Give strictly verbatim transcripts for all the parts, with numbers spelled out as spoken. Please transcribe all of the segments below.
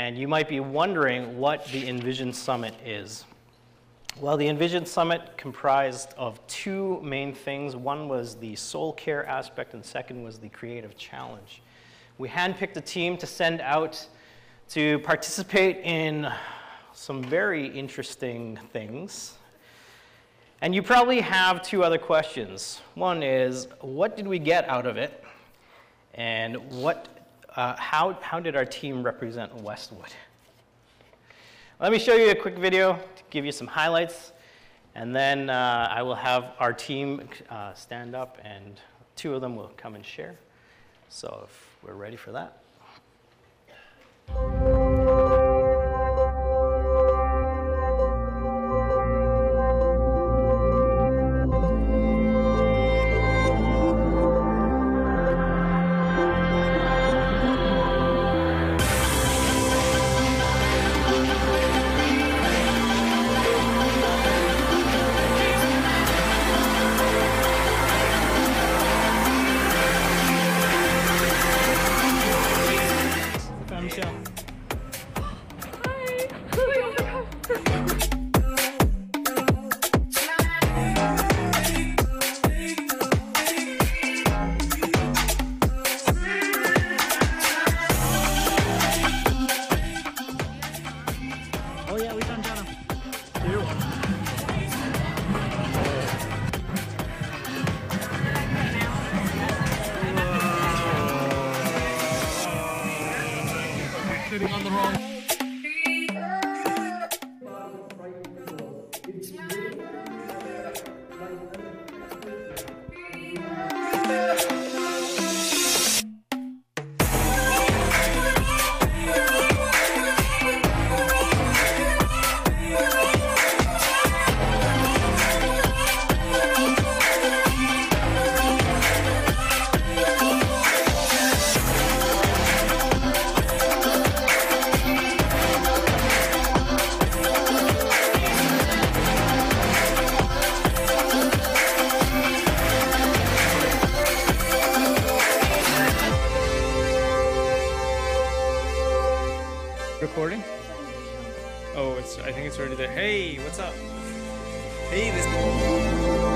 And you might be wondering what the Envision Summit is. Well, the Envision Summit comprised of two main things. One was the soul care aspect, and second was the creative challenge. We handpicked a team to send out to participate in some very interesting things. And you probably have two other questions. One is, what did we get out of it? And what, uh, how, how did our team represent Westwood? Let me show you a quick video to give you some highlights, and then uh, I will have our team uh, stand up, and two of them will come and share. So if we're ready for that. Sitting on the wrong. Recording? Oh, it's. I think it's already there. Hey, what's up? Hey, this.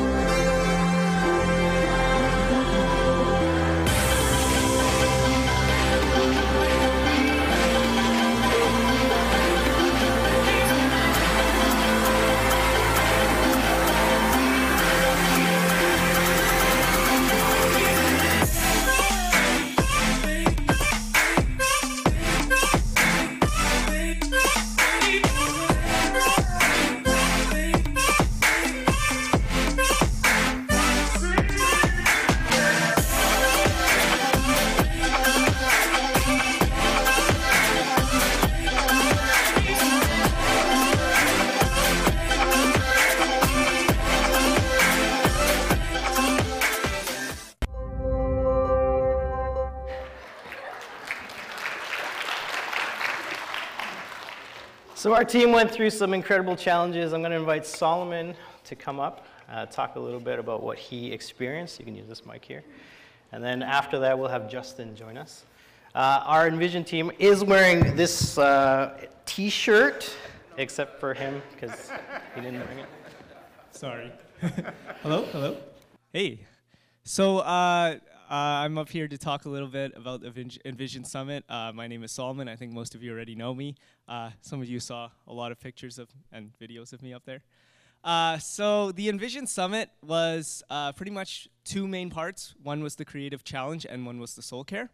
So our team went through some incredible challenges. I'm going to invite Solomon to come up, uh, talk a little bit about what he experienced. You can use this mic here. And then after that, we'll have Justin join us. Uh, our Envision team is wearing this uh, t-shirt, except for him, because he didn't bring it. Sorry. Hello, hello. Hey. So uh, uh, I'm up here to talk a little bit about the Envision Summit. Uh, my name is Solomon. I think most of you already know me. Uh, some of you saw a lot of pictures of and videos of me up there. Uh, so the Envision Summit was uh, pretty much two main parts. One was the Creative Challenge, and one was the Soul Care.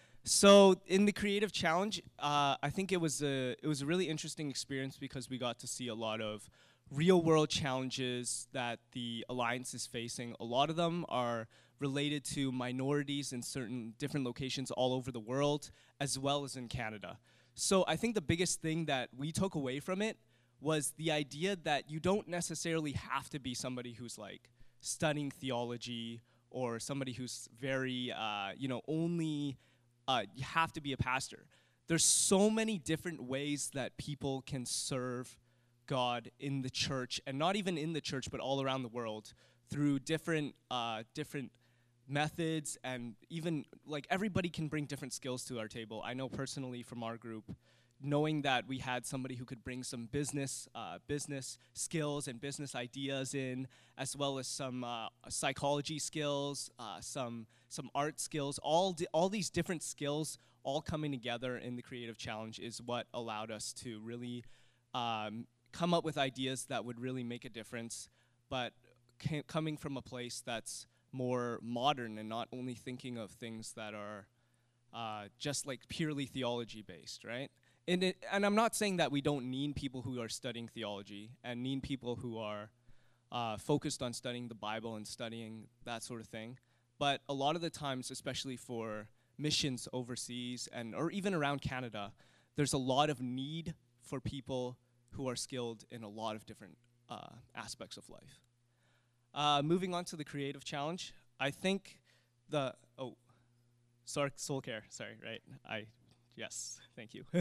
So in the Creative Challenge, uh, I think it was a it was a really interesting experience because we got to see a lot of real-world challenges that the Alliance is facing. A lot of them are related to minorities in certain different locations all over the world, as well as in Canada. So I think the biggest thing that we took away from it was the idea that you don't necessarily have to be somebody who's like studying theology or somebody who's very, uh, you know, only, uh, you have to be a pastor. There's so many different ways that people can serve God in the church, and not even in the church, but all around the world through different, uh, different methods, and even like everybody can bring different skills to our table. I know personally from our group, knowing that we had somebody who could bring some business uh, business skills and business ideas in, as well as some uh, psychology skills, uh, some some art skills, all di- all these different skills all coming together in the Creative Challenge is what allowed us to really um, come up with ideas that would really make a difference, but ca- coming from a place that's more modern and not only thinking of things that are uh, just like purely theology based, right? And, it, and I'm not saying that we don't need people who are studying theology and need people who are uh, focused on studying the Bible and studying that sort of thing. But a lot of the times, especially for missions overseas and or even around Canada, there's a lot of need for people who are skilled in a lot of different uh, aspects of life. Uh, moving on to the Creative Challenge, I think the, oh, sorry, Soul Care, sorry, right? I Yes, thank you.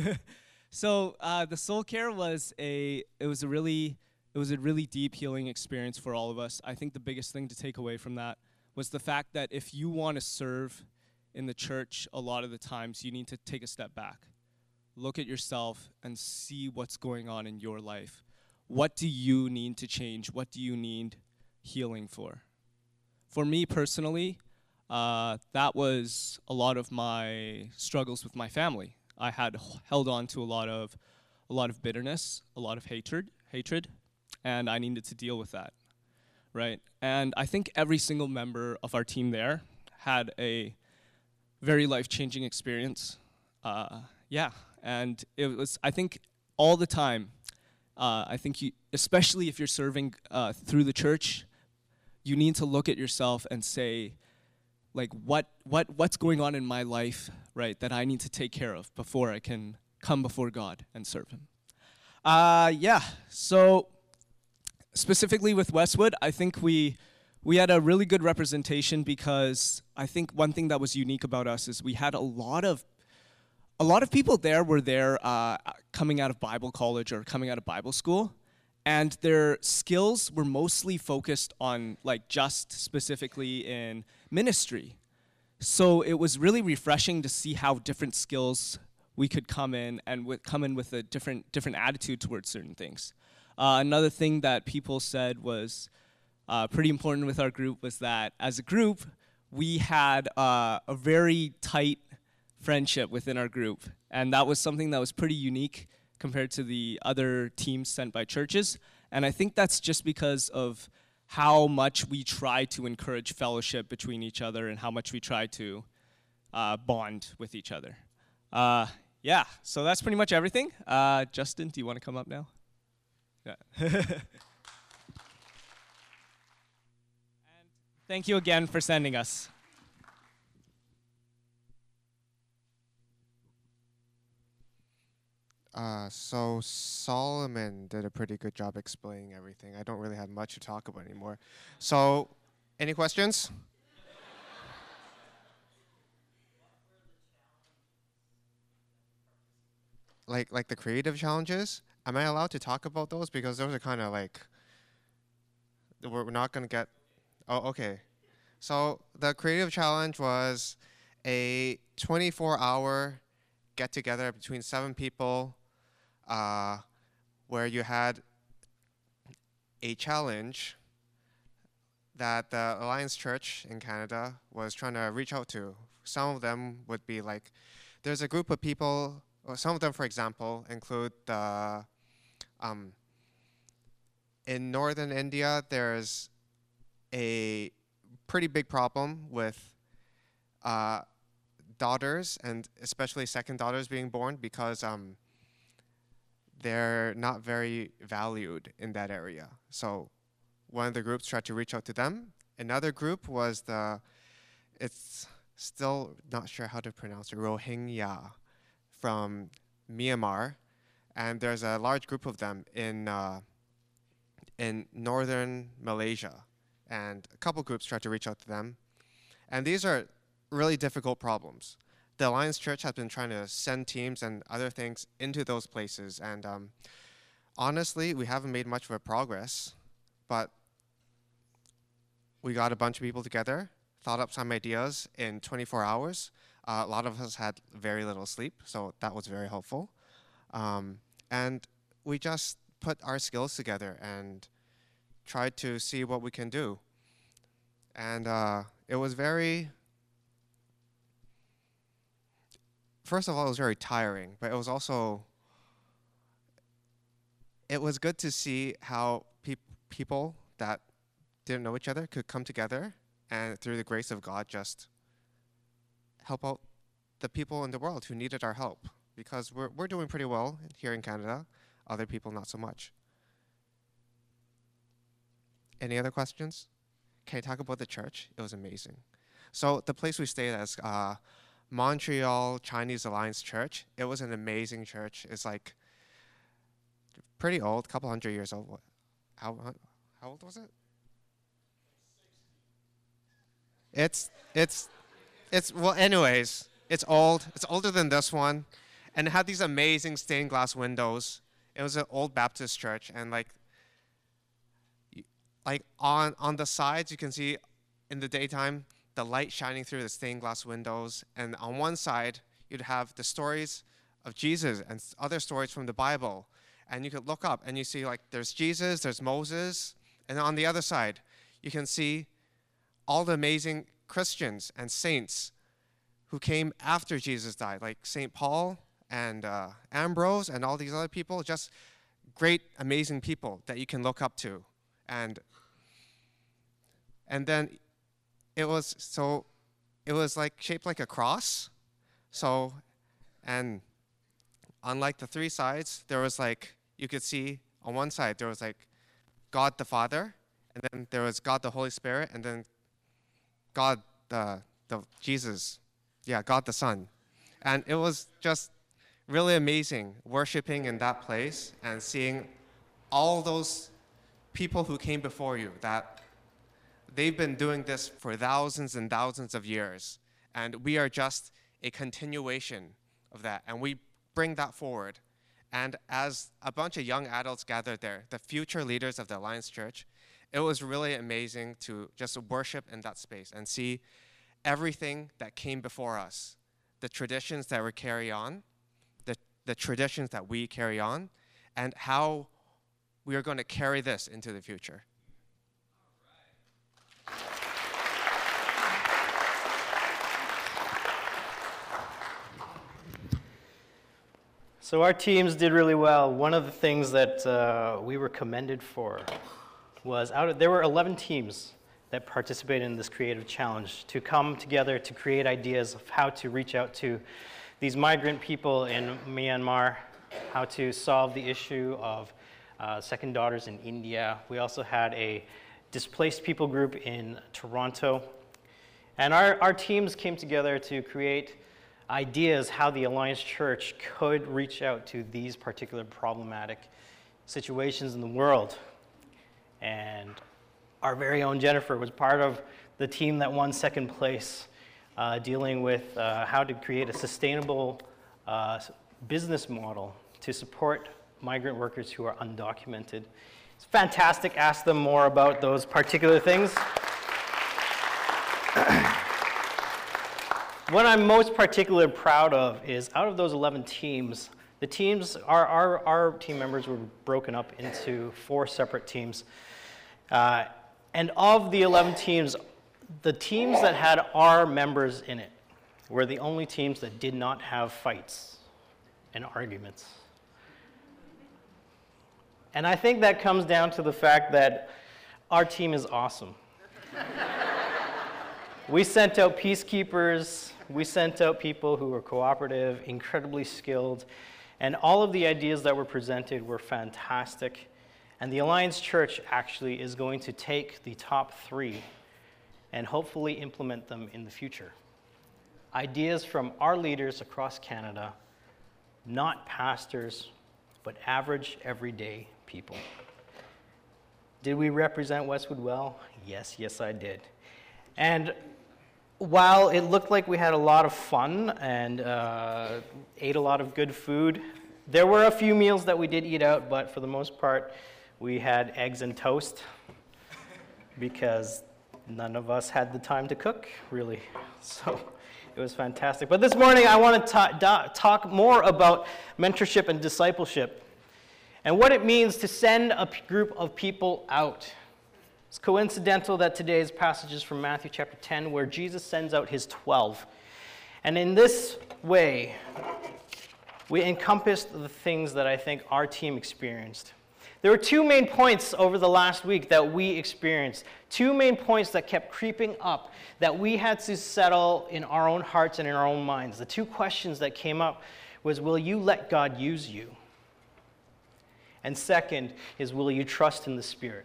So uh, the Soul Care was a it was a really it was a really deep healing experience for all of us. I think the biggest thing to take away from that was the fact that if you want to serve in the church, a lot of the times you need to take a step back, look at yourself, and see what's going on in your life. What do you need to change? What do you need healing for? For me personally, Uh, that was a lot of my struggles with my family. I had h- held on to a lot of, a lot of bitterness, a lot of hatred, hatred, and I needed to deal with that, right? And I think every single member of our team there had a very life-changing experience. Uh, yeah, and it was. I think all the time. Uh, I think you, especially if you're serving uh, through the church, you need to look at yourself and say, like what what what's going on in my life, right, that I need to take care of before I can come before God and serve him. Uh, yeah, so specifically with Westwood, I think we we had a really good representation because I think one thing that was unique about us is we had a lot of a lot of people there were there uh, coming out of Bible college or coming out of Bible school, and their skills were mostly focused on like just specifically in ministry. So it was really refreshing to see how different skills we could come in and with, come in with a different different attitude towards certain things. Uh, another thing that people said was uh, pretty important with our group was that as a group, we had uh, a very tight friendship within our group. And that was something that was pretty unique compared to the other teams sent by churches. And I think that's just because of how much we try to encourage fellowship between each other and how much we try to uh, bond with each other. Uh, yeah, so that's pretty much everything. Uh, Justin, do you want to come up now? Yeah. And thank you again for sending us. Uh, so Solomon did a pretty good job explaining everything. I don't really have much to talk about anymore. So, any questions? like like the creative challenges? Am I allowed to talk about those? Because those are kind of like, we're we're not going to get, oh, okay. So the creative challenge was a twenty-four hour get together between seven people uh, where you had a challenge that the Alliance Church in Canada was trying to reach out to. Some of them would be like, there's a group of people, or some of them, for example, include the, um, in northern India, there's a pretty big problem with uh, daughters, and especially second daughters being born, because um, they're not very valued in that area. So one of the groups tried to reach out to them. Another group was the, it's still not sure how to pronounce it, Rohingya from Myanmar. And there's a large group of them in, uh, in northern Malaysia. And a couple groups tried to reach out to them. And these are really difficult problems. The Alliance Church has been trying to send teams and other things into those places. And um, honestly, we haven't made much of a progress. But we got a bunch of people together, thought up some ideas in twenty-four hours. Uh, a lot of us had very little sleep, so that was very helpful. Um, and we just put our skills together and tried to see what we can do. And uh, it was very, first of all, it was very tiring, but it was also, it was good to see how peop people that didn't know each other could come together and through the grace of God just help out the people in the world who needed our help, because we're, we're doing pretty well here in Canada, other people not so much. Any other questions? Can I talk about the church? It was amazing. So the place we stayed at is uh, Montreal Chinese Alliance Church. It was an amazing church. It's like pretty old, a couple hundred years old. How, how old was it? It's, it's, it's, well, anyways, it's old. It's older than this one. And it had these amazing stained glass windows. It was an old Baptist church. And like, like on, on the sides, you can see in the daytime, the light shining through the stained glass windows. And on one side, you'd have the stories of Jesus and other stories from the Bible. And you could look up and you see like there's Jesus, there's Moses. And on the other side, you can see all the amazing Christians and saints who came after Jesus died, like Saint Paul and uh, Ambrose and all these other people, just great, amazing people that you can look up to. And, and then it was, so it was like shaped like a cross. So, and on like the three sides, there was like, you could see on one side, there was like God the Father, and then there was God the Holy Spirit, and then God the, the Jesus, yeah, God the Son. And it was just really amazing worshiping in that place and seeing all those people who came before you, that they've been doing this for thousands and thousands of years. And we are just a continuation of that. And we bring that forward. And as a bunch of young adults gathered there, the future leaders of the Alliance Church, it was really amazing to just worship in that space and see everything that came before us, the traditions that we carry on, the, the traditions that we carry on, and how we are going to carry this into the future. So our teams did really well. One of the things that uh, we were commended for was out of, there were eleven teams that participated in this creative challenge to come together to create ideas of how to reach out to these migrant people in Myanmar, how to solve the issue of uh, second daughters in India. We also had a displaced people group in Toronto. And our, our teams came together to create ideas how the Alliance Church could reach out to these particular problematic situations in the world. And our very own Jennifer was part of the team that won second place, uh, dealing with uh, how to create a sustainable uh, business model to support migrant workers who are undocumented. It's fantastic. Ask them more about those particular things. What I'm most particularly proud of is out of those eleven teams, the teams, our, our, our team members were broken up into four separate teams. Uh, and of the eleven teams, the teams that had our members in it were the only teams that did not have fights and arguments. And I think that comes down to the fact that our team is awesome. We sent out peacekeepers, we sent out people who were cooperative, incredibly skilled, and all of the ideas that were presented were fantastic. And the Alliance Church actually is going to take the top three and hopefully implement them in the future. Ideas from our leaders across Canada, not pastors, but average, everyday people. Did we represent Westwood well? Yes, yes I did. And while it looked like we had a lot of fun and uh, ate a lot of good food, there were a few meals that we did eat out, but for the most part, we had eggs and toast because none of us had the time to cook, really. So it was fantastic. But this morning, I want to ta- da- talk more about mentorship and discipleship and what it means to send a p- group of people out. It's coincidental that today's passage is from Matthew chapter ten, where Jesus sends out his twelve. And in this way, we encompassed the things that I think our team experienced. There were two main points over the last week that we experienced. Two main points that kept creeping up that we had to settle in our own hearts and in our own minds. The two questions that came up was, will you let God use you? And second is, will you trust in the Spirit?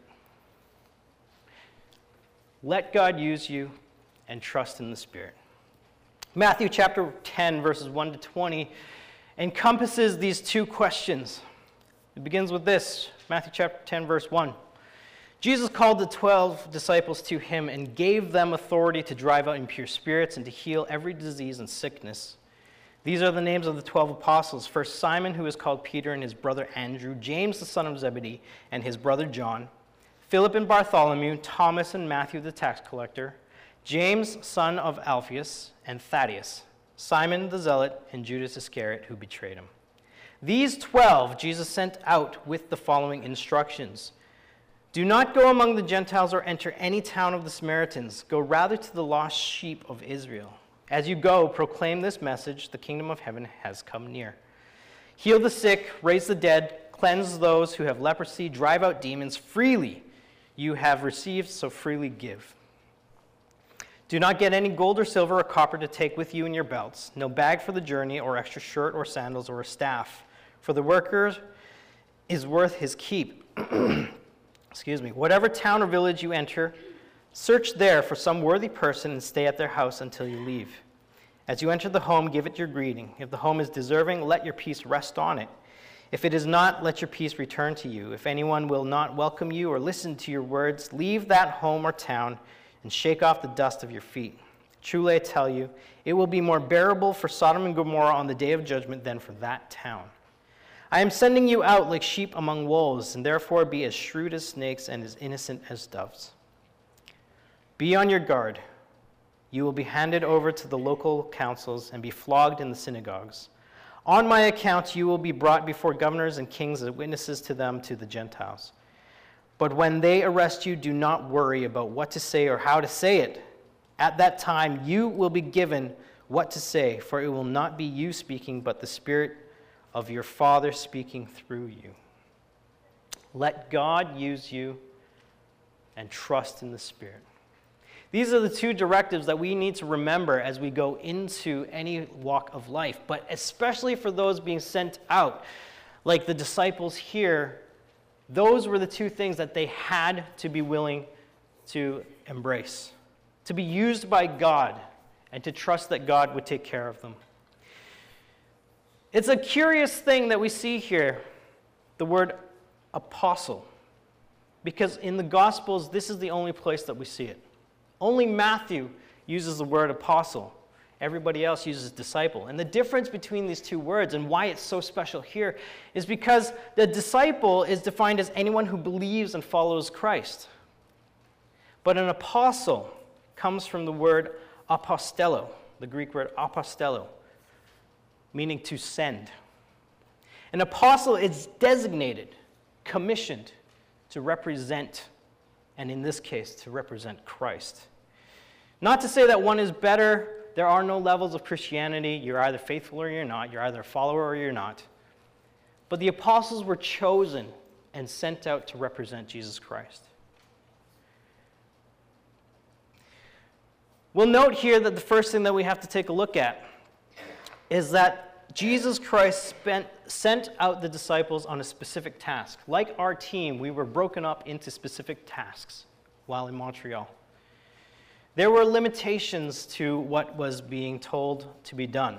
Let God use you and trust in the Spirit. Matthew chapter ten, verses one to twenty, encompasses these two questions. It begins with this, Matthew chapter ten, verse one. Jesus called the twelve disciples to him and gave them authority to drive out impure spirits and to heal every disease and sickness. These are the names of the twelve apostles. First, Simon, who is called Peter, and his brother Andrew, James, the son of Zebedee, and his brother John, Philip and Bartholomew, Thomas and Matthew the tax collector, James, son of Alphaeus, and Thaddeus, Simon the zealot, and Judas Iscariot, who betrayed him. These twelve Jesus sent out with the following instructions. Do not go among the Gentiles or enter any town of the Samaritans. Go rather to the lost sheep of Israel. As you go, proclaim this message: the kingdom of heaven has come near. Heal the sick, raise the dead, cleanse those who have leprosy, drive out demons. Freely you have received, so freely give. Do not get any gold or silver or copper to take with you in your belts, no bag for the journey, or extra shirt or sandals or a staff, for the worker is worth his keep. Excuse me. Whatever town or village you enter, search there for some worthy person and stay at their house until you leave. As you enter the home, give it your greeting. If the home is deserving, let your peace rest on it. If it is not, let your peace return to you. If anyone will not welcome you or listen to your words, leave that home or town and shake off the dust of your feet. Truly I tell you, it will be more bearable for Sodom and Gomorrah on the day of judgment than for that town. I am sending you out like sheep among wolves, and therefore be as shrewd as snakes and as innocent as doves. Be on your guard. You will be handed over to the local councils and be flogged in the synagogues. On my account, you will be brought before governors and kings as witnesses to them, to the Gentiles. But when they arrest you, do not worry about what to say or how to say it. At that time, you will be given what to say, for it will not be you speaking, but the Spirit of your Father speaking through you. Let God use you and trust in the Spirit. These are the two directives that we need to remember as we go into any walk of life, but especially for those being sent out, like the disciples here. Those were the two things that they had to be willing to embrace, to be used by God, and to trust that God would take care of them. It's a curious thing that we see here, the word apostle, because in the Gospels, this is the only place that we see it. Only Matthew uses the word apostle. Everybody else uses disciple. And the difference between these two words and why it's so special here is because the disciple is defined as anyone who believes and follows Christ. But an apostle comes from the word apostello, the Greek word apostello, meaning to send. An apostle is designated, commissioned to represent, and in this case, to represent Christ. Not to say that one is better. There are no levels of Christianity. You're either faithful or you're not. You're either a follower or you're not. But the apostles were chosen and sent out to represent Jesus Christ. We'll note here that the first thing that we have to take a look at is that Jesus Christ spent, sent out the disciples on a specific task. Like our team, we were broken up into specific tasks while in Montreal. There were limitations to what was being told to be done.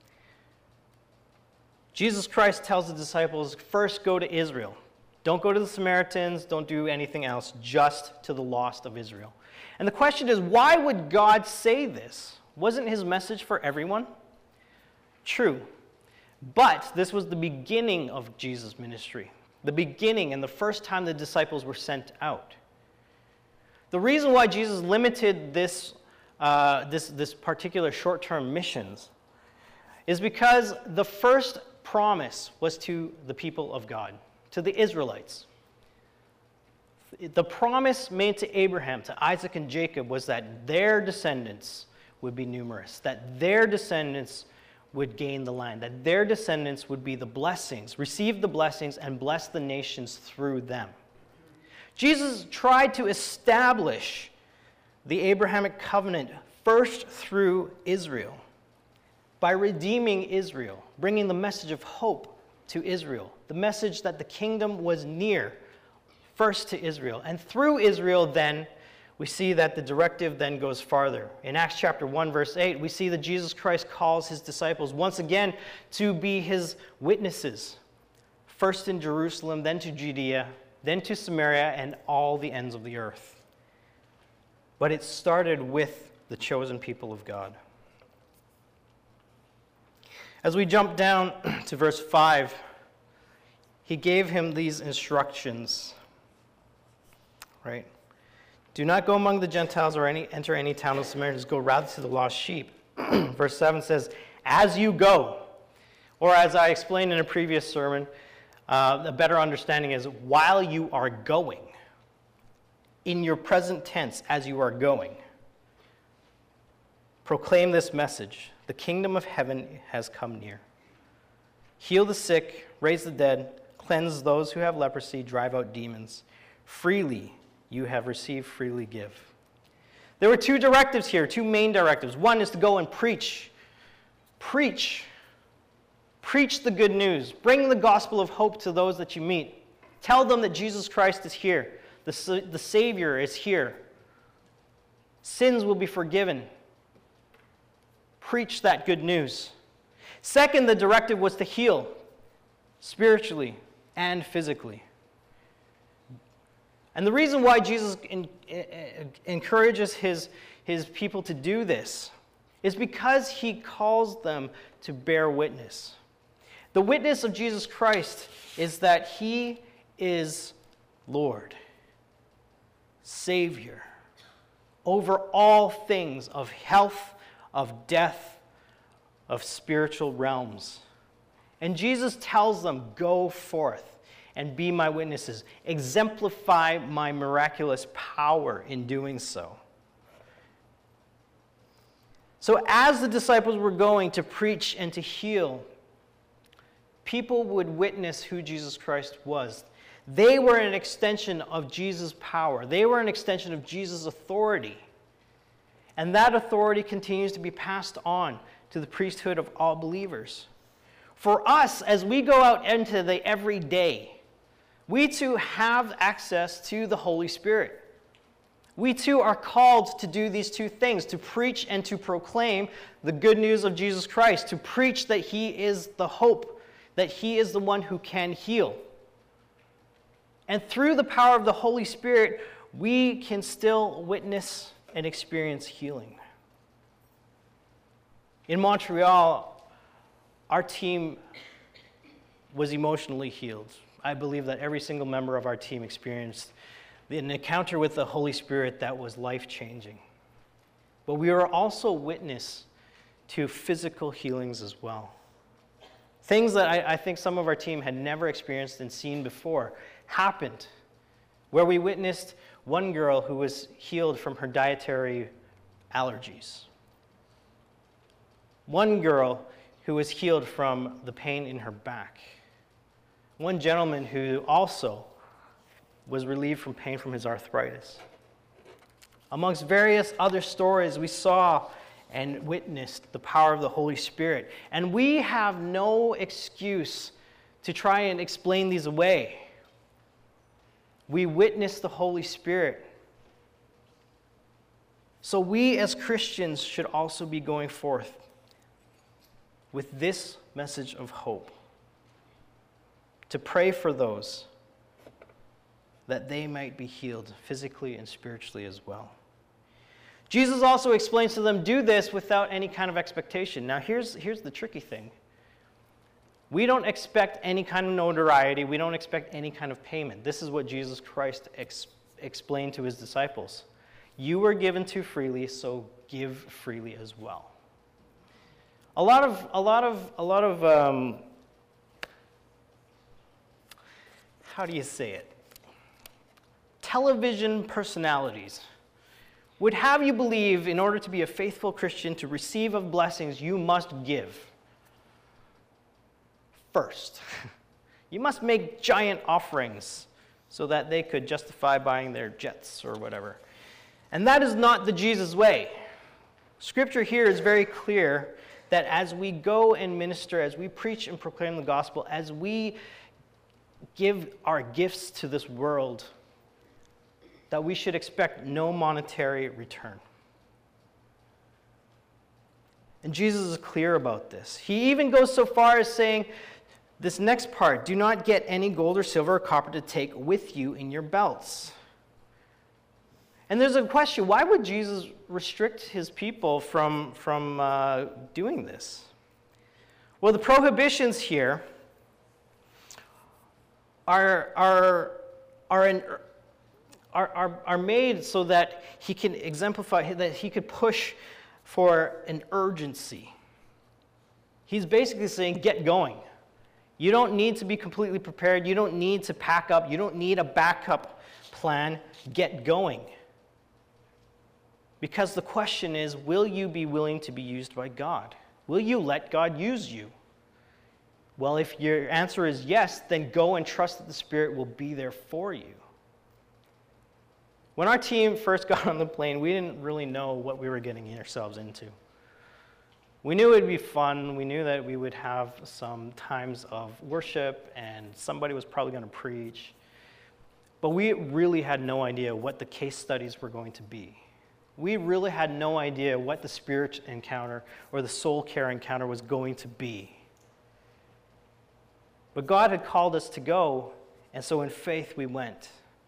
Jesus Christ tells the disciples, first go to Israel. Don't go to the Samaritans, don't do anything else, just to the lost of Israel. And the question is, why would God say this? Wasn't his message for everyone? True. But this was the beginning of Jesus' ministry, the beginning and the first time the disciples were sent out. The reason why Jesus limited this, uh, this, this particular short-term missions is because the first promise was to the people of God, to the Israelites. The promise made to Abraham, to Isaac and Jacob was that their descendants would be numerous, that their descendants would gain the land, that their descendants would be the blessings, receive the blessings, and bless the nations through them. Jesus tried to establish the Abrahamic covenant first through Israel, by redeeming Israel, bringing the message of hope to Israel, the message that the kingdom was near, first to Israel. And through Israel, then, we see that the directive then goes farther. In Acts chapter one, verse eight, we see that Jesus Christ calls his disciples once again to be his witnesses, first in Jerusalem, then to Judea, then to Samaria, and all the ends of the earth. But it started with the chosen people of God. As we jump down to verse five, he gave him these instructions, right? Do not go among the Gentiles or any, enter any town of Samaritans. Go rather to the lost sheep. Verse seven says, as you go, or as I explained in a previous sermon, uh, a better understanding is while you are going, in your present tense, as you are going, proclaim this message. The kingdom of heaven has come near. Heal the sick, raise the dead, cleanse those who have leprosy, drive out demons. Freely you have received, freely give. There were two directives here, two main directives. One is to go and preach. Preach. Preach the good news. Bring the gospel of hope to those that you meet. Tell them that Jesus Christ is here. The, the Savior is here. Sins will be forgiven. Preach that good news. Second, the directive was to heal spiritually and physically. And the reason why Jesus in, in, encourages his, his people to do this is because he calls them to bear witness. The witness of Jesus Christ is that he is Lord, Savior, over all things of health, of death, of spiritual realms. And Jesus tells them, go forth and be my witnesses. Exemplify my miraculous power in doing so. So as the disciples were going to preach and to heal, people would witness who Jesus Christ was. They were an extension of Jesus' power. They were an extension of Jesus' authority. And that authority continues to be passed on to the priesthood of all believers. For us, as we go out into the everyday, we too have access to the Holy Spirit. We too are called to do these two things, to preach and to proclaim the good news of Jesus Christ, to preach that he is the hope, that he is the one who can heal. And through the power of the Holy Spirit, we can still witness and experience healing. In Montreal, our team was emotionally healed. I believe that every single member of our team experienced an encounter with the Holy Spirit that was life-changing. But we were also witness to physical healings as well. Things that I, I think some of our team had never experienced and seen before happened, where we witnessed one girl who was healed from her dietary allergies. One girl who was healed from the pain in her back. One gentleman who also was relieved from pain from his arthritis. Amongst various other stories, we saw and witnessed the power of the Holy Spirit. And we have no excuse to try and explain these away. We witness the Holy Spirit. So we as Christians should also be going forth with this message of hope, to pray for those that they might be healed physically and spiritually as well. Jesus also explains to them, do this without any kind of expectation. Now here's, here's the tricky thing. We don't expect any kind of notoriety. We don't expect any kind of payment. This is what Jesus Christ ex- explained to his disciples. You were given too freely, so give freely as well. A lot of, a lot of, a lot of, um, how do you say it? Television personalities would have you believe in order to be a faithful Christian, to receive of blessings, you must give first. You must make giant offerings so that they could justify buying their jets or whatever. And that is not the Jesus way. Scripture here is very clear that as we go and minister, as we preach and proclaim the gospel, as we give our gifts to this world, that we should expect no monetary return. And Jesus is clear about this. He even goes so far as saying, this next part, do not get any gold or silver or copper to take with you in your belts. And there's a question, why would Jesus restrict his people from, from uh, doing this? Well, the prohibitions here are, are, are, an, are, are, are made so that he can exemplify, that he could push for an urgency. He's basically saying, get going. You don't need to be completely prepared. You don't need to pack up. You don't need a backup plan. Get going. Because the question is, will you be willing to be used by God? Will you let God use you? Well, if your answer is yes, then go and trust that the Spirit will be there for you. When our team first got on the plane, we didn't really know what we were getting ourselves into. We knew it would be fun. We knew that we would have some times of worship and somebody was probably going to preach. But we really had no idea what the case studies were going to be. We really had no idea what the spirit encounter or the soul care encounter was going to be. But God had called us to go, and so in faith we went.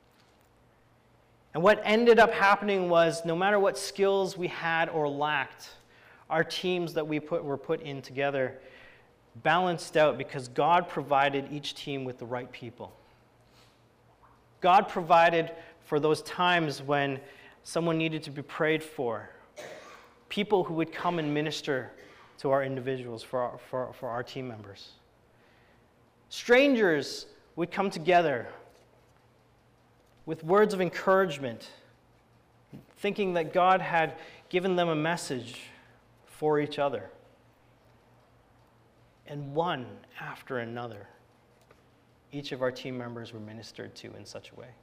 And what ended up happening was, no matter what skills we had or lacked, our teams that we put were put in together balanced out because God provided each team with the right people. God provided for those times when someone needed to be prayed for, people who would come and minister to our individuals, for our, for, for our team members. Strangers would come together with words of encouragement, thinking that God had given them a message for each other. And one after another, each of our team members were ministered to in such a way.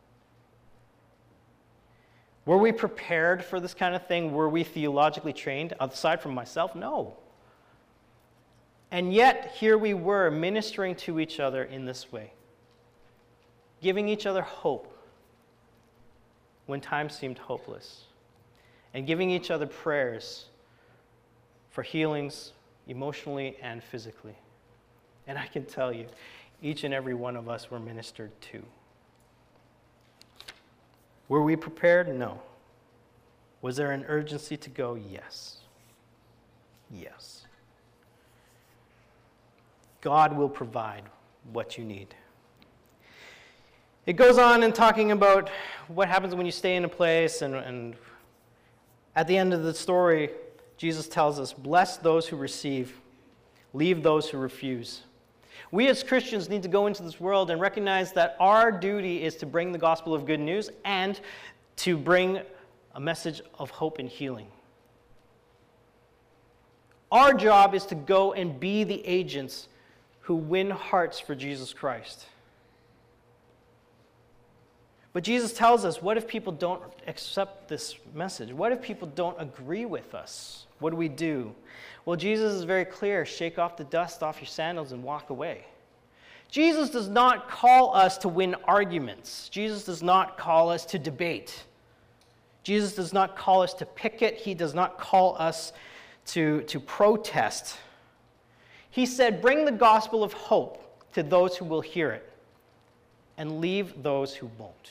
Were we prepared for this kind of thing? Were we theologically trained? Aside from myself, no. And yet, here we were ministering to each other in this way, giving each other hope when times seemed hopeless, and giving each other prayers for healings emotionally and physically. And I can tell you, each and every one of us were ministered to. Were we prepared? No. Was there an urgency to go? Yes. Yes. God will provide what you need. It goes on in talking about what happens when you stay in a place, and, and at the end of the story, Jesus tells us, bless those who receive, leave those who refuse. We as Christians need to go into this world and recognize that our duty is to bring the gospel of good news and to bring a message of hope and healing. Our job is to go and be the agents who win hearts for Jesus Christ. But Jesus tells us, what if people don't accept this message? What if people don't agree with us? What do we do? Well, Jesus is very clear. Shake off the dust off your sandals and walk away. Jesus does not call us to win arguments. Jesus does not call us to debate. Jesus does not call us to picket. He does not call us to, to protest. He said, bring the gospel of hope to those who will hear it and leave those who won't.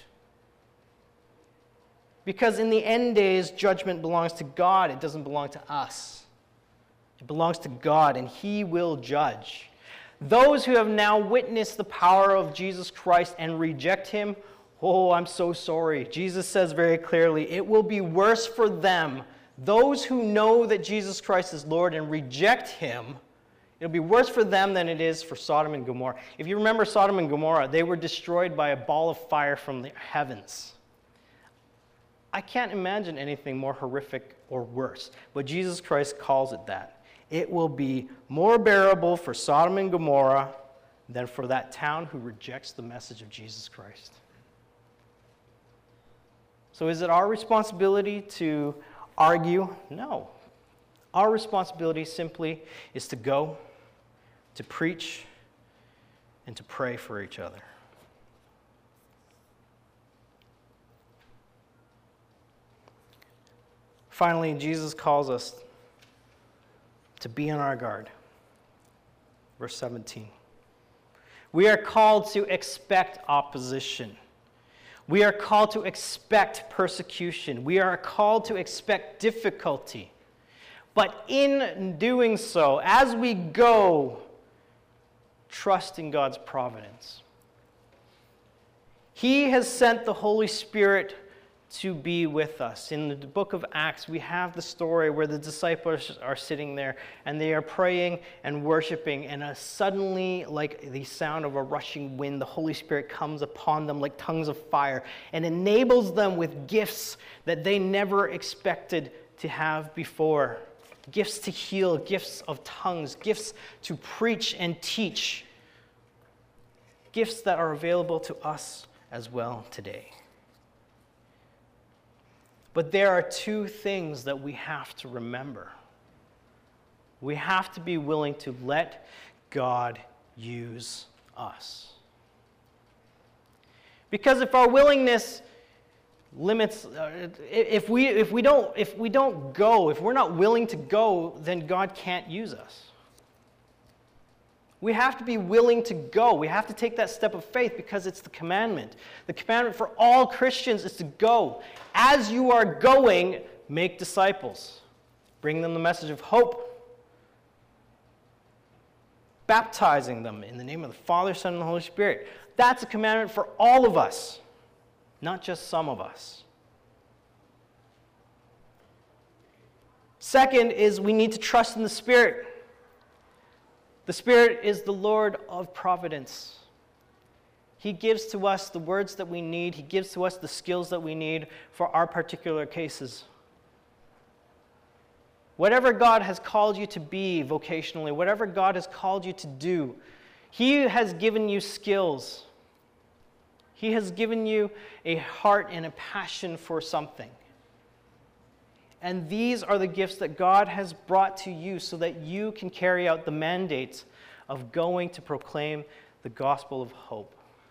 Because in the end days, judgment belongs to God. It doesn't belong to us. It belongs to God, and He will judge. Those who have now witnessed the power of Jesus Christ and reject Him Oh, I'm so sorry. Jesus says very clearly, it will be worse for them, those who know that Jesus Christ is Lord and reject him. It'll be worse for them than it is for Sodom and Gomorrah. If you remember Sodom and Gomorrah, they were destroyed by a ball of fire from the heavens. I can't imagine anything more horrific or worse, but Jesus Christ calls it that. It will be more bearable for Sodom and Gomorrah than for that town who rejects the message of Jesus Christ. So is it our responsibility to argue? No. Our responsibility simply is to go, to preach, and to pray for each other. Finally, Jesus calls us to be on our guard. Verse seventeen. We are called to expect opposition. We are called to expect persecution. We are called to expect difficulty. But in doing so, as we go, trust in God's providence. He has sent the Holy Spirit to be with us. In the book of Acts, we have the story where the disciples are sitting there and they are praying and worshiping, and uh, suddenly, like the sound of a rushing wind, the Holy Spirit comes upon them like tongues of fire and enables them with gifts that they never expected to have before. Gifts to heal, gifts of tongues, gifts to preach and teach. Gifts that are available to us as well today. But there are two things that we have to remember. We have to be willing to let God use us. Because if our willingness limits, uh, if we if we don't if we don't go, if we're not willing to go, then God can't use us. We have to be willing to go. We have to take that step of faith because it's the commandment. The commandment for all Christians is to go. As you are going, make disciples. Bring them the message of hope. Baptizing them in the name of the Father, Son, and the Holy Spirit. That's a commandment for all of us, not just some of us. Second is we need to trust in the Spirit. The Spirit is the Lord of providence. He gives to us the words that we need. He gives to us the skills that we need for our particular cases. Whatever God has called you to be vocationally, whatever God has called you to do, He has given you skills. He has given you a heart and a passion for something. And these are the gifts that God has brought to you so that you can carry out the mandate of going to proclaim the gospel of hope.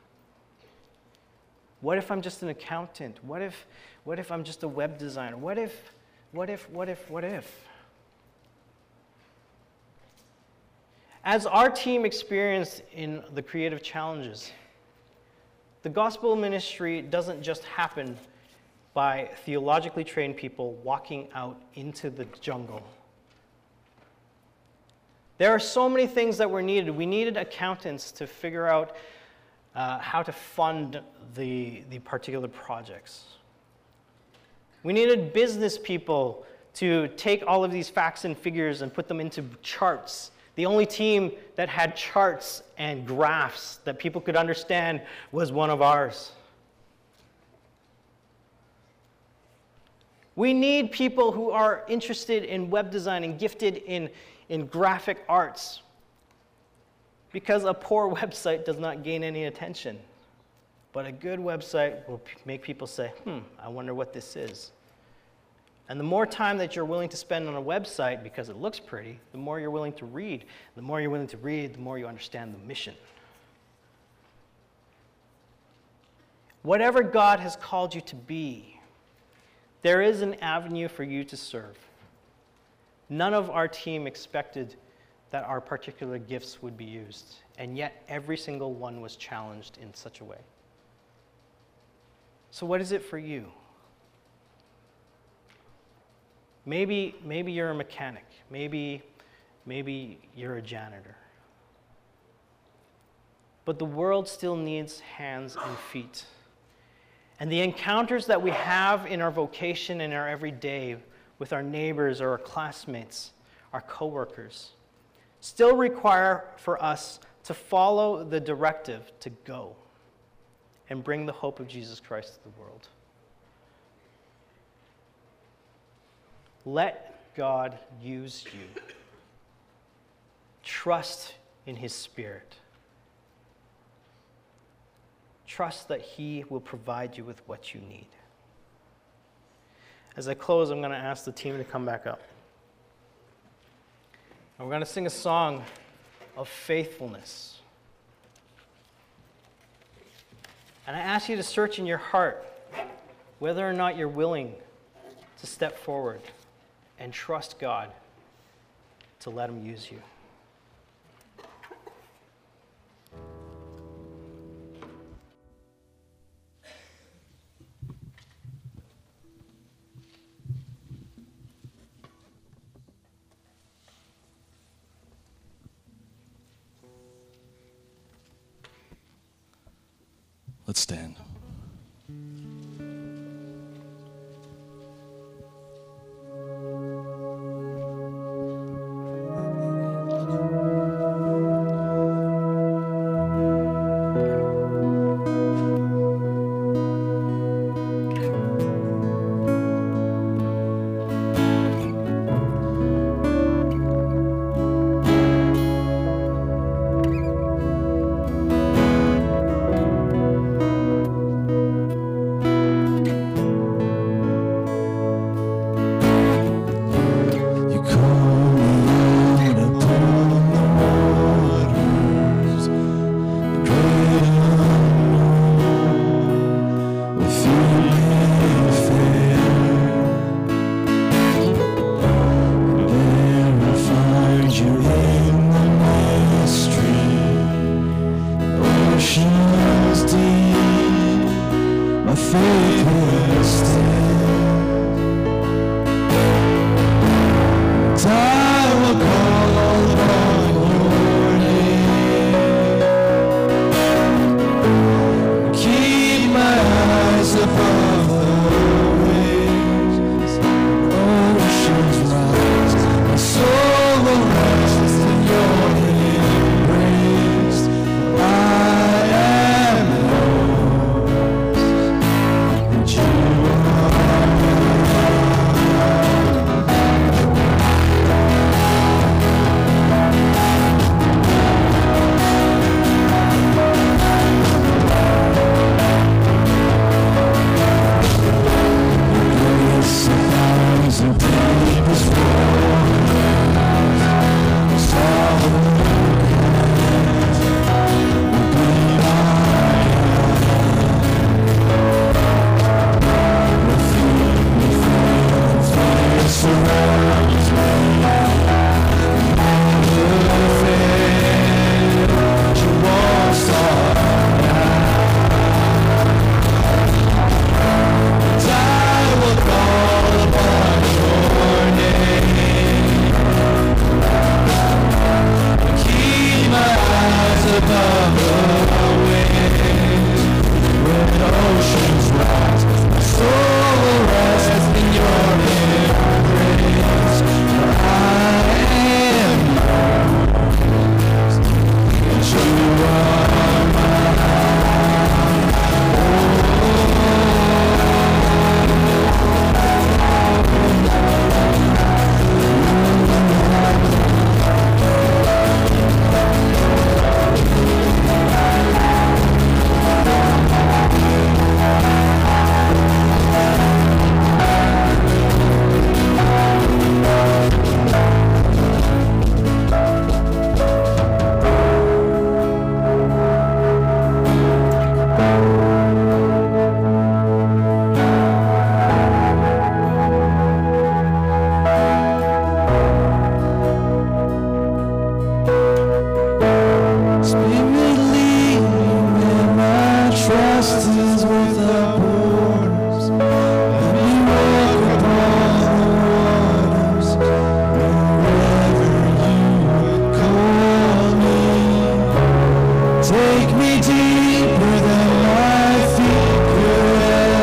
What if I'm just an accountant? What if, what if I'm just a web designer? What if, what if, what if, what if? As our team experienced in the creative challenges, the gospel ministry doesn't just happen by theologically trained people walking out into the jungle. There are so many things that were needed. We needed accountants to figure out uh, how to fund the, the particular projects. We needed business people to take all of these facts and figures and put them into charts. The only team that had charts and graphs that people could understand was one of ours. We need people who are interested in web design and gifted in, in graphic arts, because a poor website does not gain any attention. But a good website will p- make people say, hmm, I wonder what this is. And the more time that you're willing to spend on a website because it looks pretty, the more you're willing to read. The more you're willing to read, the more you understand the mission. Whatever God has called you to be, there is an avenue for you to serve. None of our team expected that our particular gifts would be used, and yet every single one was challenged in such a way. So what is it for you? Maybe, maybe you're a mechanic. Maybe, maybe you're a janitor. But the world still needs hands and feet. And the encounters that we have in our vocation, in our everyday, with our neighbors or our classmates, our coworkers, still require for us to follow the directive to go and bring the hope of Jesus Christ to the world. Let God use you. Trust in His Spirit. Trust that He will provide you with what you need. As I close, I'm going to ask the team to come back up. And we're going to sing a song of faithfulness. And I ask you to search in your heart whether or not you're willing to step forward and trust God to let Him use you. Let's stand. Take me deeper than my feet could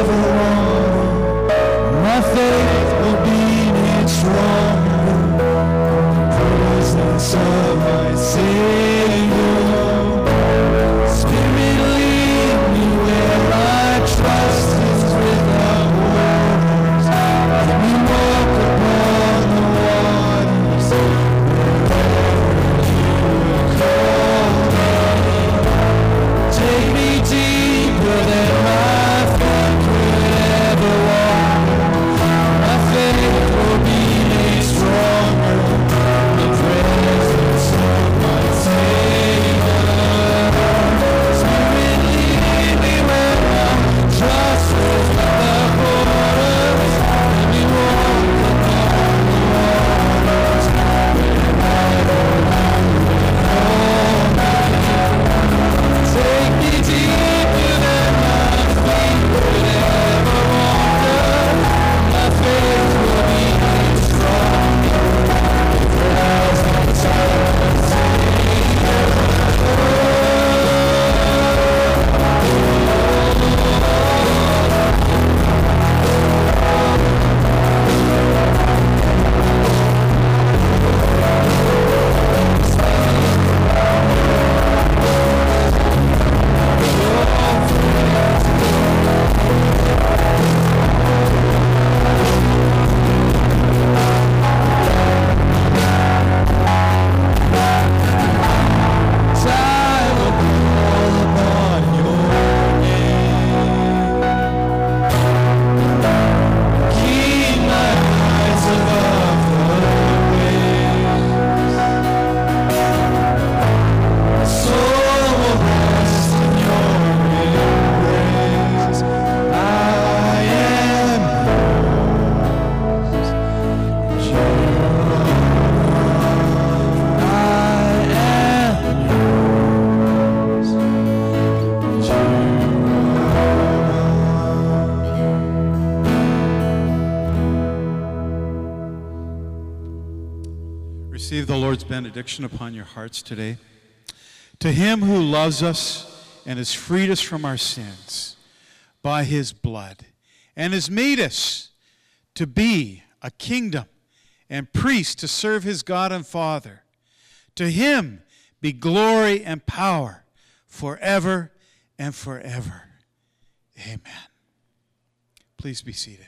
receive the Lord's benediction upon your hearts today. To him who loves us and has freed us from our sins by his blood and has made us to be a kingdom and priests to serve his God and Father, to him be glory and power forever and forever. Amen. Please be seated.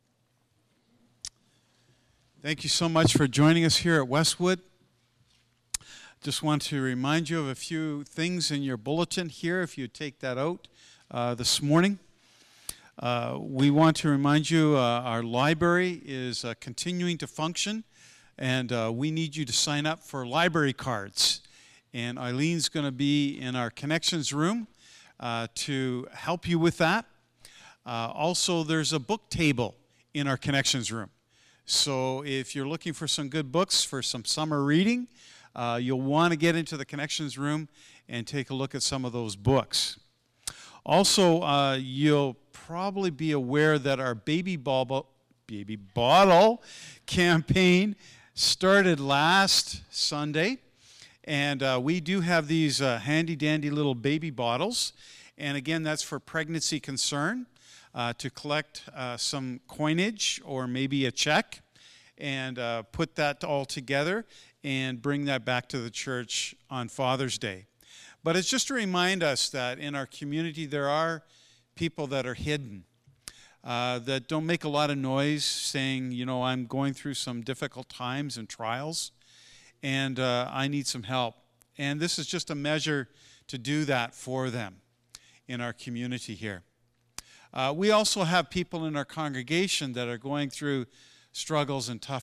Thank you so much for joining us here at Westwood. Just want to remind you of a few things in your bulletin here, if you take that out uh, this morning. Uh, we want to remind you uh, our library is uh, continuing to function, and uh, we need you to sign up for library cards. And Eileen's going to be in our connections room uh, to help you with that. Uh, also, there's a book table in our connections room. So if you're looking for some good books for some summer reading, uh, you'll want to get into the connections room and take a look at some of those books. Also, uh, you'll probably be aware that our baby bottle, baby bottle campaign started last Sunday. And uh, we do have these uh, handy-dandy little baby bottles. And again, that's for pregnancy concern. Uh, to collect uh, some coinage or maybe a check and uh, put that all together and bring that back to the church on Father's Day. But it's just to remind us that in our community there are people that are hidden, uh, that don't make a lot of noise saying, you know, I'm going through some difficult times and trials and uh, I need some help. And this is just a measure to do that for them in our community here. Uh, we also have people in our congregation that are going through struggles and tough